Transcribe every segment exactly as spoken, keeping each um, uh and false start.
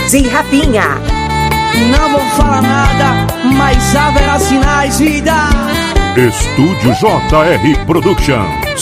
D J Rafinha. Não vou falar nada, mas haverá sinais, vida. Estúdio J R Productions.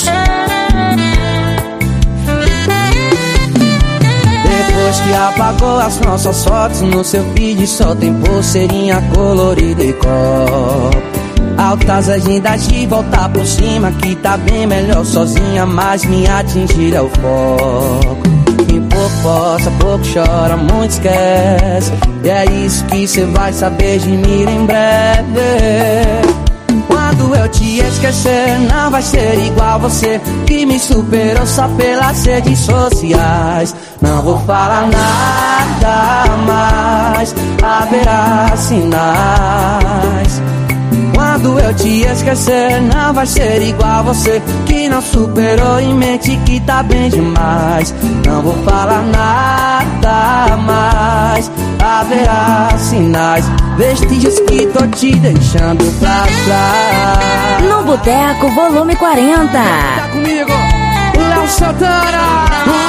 Depois que apagou as nossas fotos, no seu feed só tem pulseirinha colorida e copo. Altas agendas de voltar por cima, que tá bem melhor sozinha, mas me atingir é o foco. Quem pouco posta, pouco chora, muito esquece. E é isso que cê vai saber de mim em breve. Quando eu te esquecer, não vai ser igual você, que me superou só pelas redes sociais. Não vou falar nada mais, haverá sinais. Quando eu te esquecer, não vai ser igual você, que não superou e mente que tá bem demais. Não vou falar nada mais, haverá sinais, vestígios que tô te deixando pra trás. No Boteco, volume quarenta. Tá comigo, Léo Santana.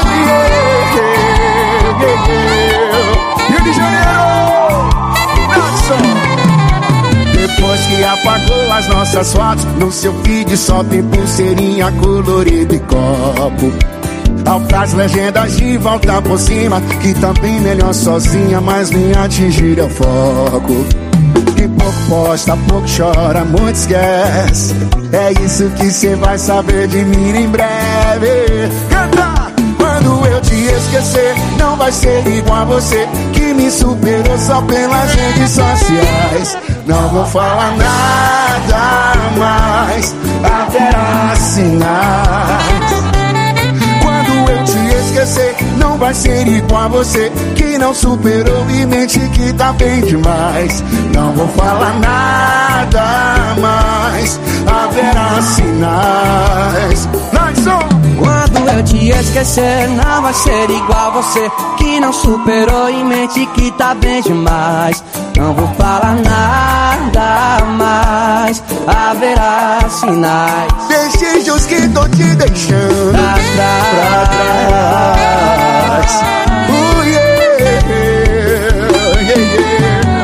Rio de Janeiro, Naxon. Depois que apagou as nossas fotos, no seu feed só tem pulseirinha colorida e copo. Altas legendas de volta por cima, que tá bem melhor sozinha, mas me atingir é o foco. Que pouco posta, pouco chora, muito esquece. É isso que cê vai saber de mim em breve. Canta! Quando eu te esquecer, não vai ser igual a você, que me superou só pelas redes sociais. Não vou falar nada mais, haverá sinais. Quando eu te esquecer, não vai ser igual a você, que não superou e mente que tá bem demais. Não vou falar nada mais, haverá sinais. Quando eu te esquecer, não vai ser igual a você, que não superou e mente que tá bem demais. Não vou falar nada mais, haverá sinais, vestígios que tô te deixando pra trás, pra trás. Uh, yeah, yeah, yeah.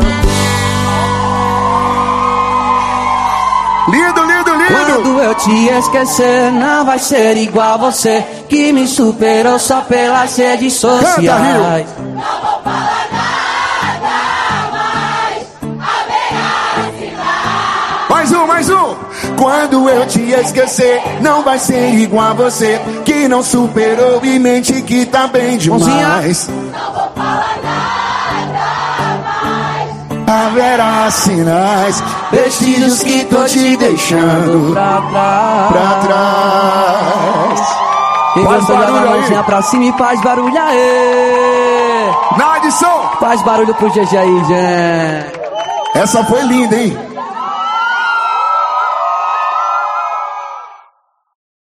Lindo, lindo, lindo. Quando eu te esquecer, não vai ser igual a você, que me superou só pelas redes sociais. Canta, não vou falar nada mais, haverá sinais. Mais um, mais um. Quando eu te esquecer, não vai ser igual a você, que não superou e mente que tá bem demais. Não vou falar nada mais, haverá sinais, vestígios que tô te deixando pra trás, pra trás. Quem Faz gostou da barulho mãozinha aí. pra cima e faz barulho aí. Na adição, Faz barulho pro G G aí, gente. essa foi linda, hein?